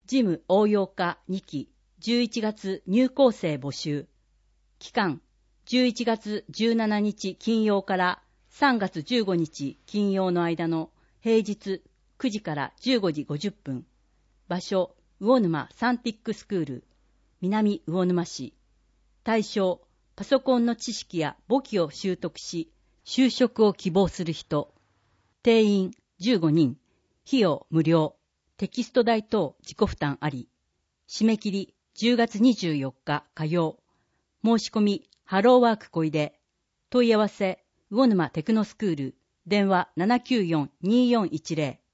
事務応用科2期11月入校生募集。期間11月17日金曜から3月15日金曜の間の平日9時から15時50分。場所、魚沼サンティックスクール、南魚沼市。対象、パソコンの知識や簿記を習得し、就職を希望する人。定員15人。費用無料。テキスト代等自己負担あり。締め切り10月24日火曜。申し込みハローワーク小出。問い合わせ魚沼テクノスクール。電話794-2410。